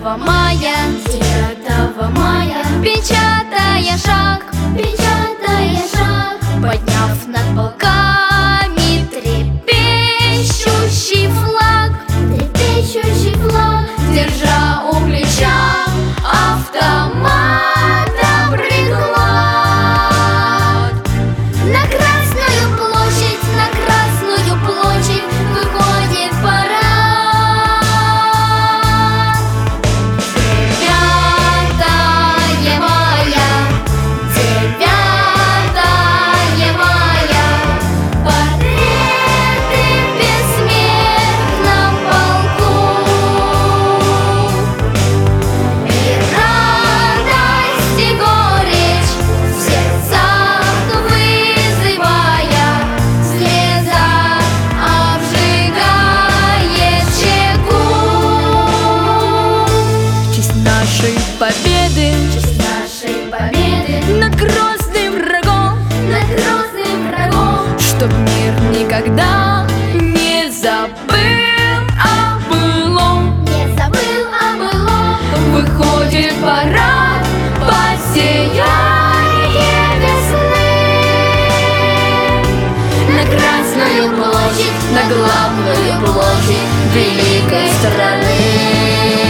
мая, 9 мая, печатая шаг, подняв над полками трепещущий флаг, держа у плеча автоматом приклад. На Красную площадь выходит парад. 9 мая, 9 мая, портреты в бессмертном полку. И радость, и горечь в сердцах вызывая, слеза обжигает щеку. В честь нашей победы над грозным врагом, чтоб мир никогда не забыл о былом. Выходит парад по сияние весны. На Красную площадь, на главную площадь великой страны.